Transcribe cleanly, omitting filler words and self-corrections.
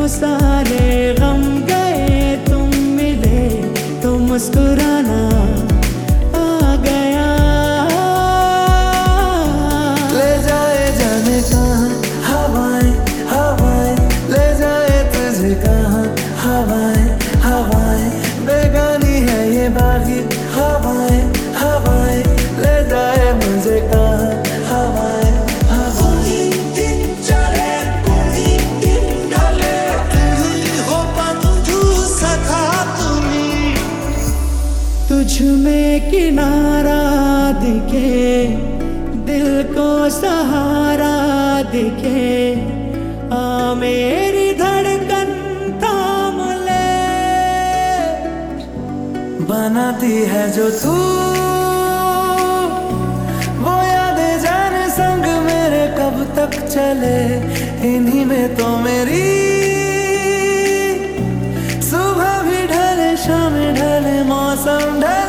सारे गम गए, तुम मिले तो मुस्कुराना आ गया। ले जाए जाने कहाँ हवाएं हवाएं, ले जाए तुझे कहाँ हवाएं हवाएं, बेगानी है ये बागी हवाएं हवाएं, ले जाए मुझे कहाँ हवाएं हवाएं। तुझ में किनारा दिखे, दिल को सहारा दिखे, आ मेरी धड़कन थाम ले। बनाती है जो तू वो यादें जाने संग मेरे कब तक चले, इन्हीं में तो मेरी सुबह भी ढले शाम ढले मौसम ढले।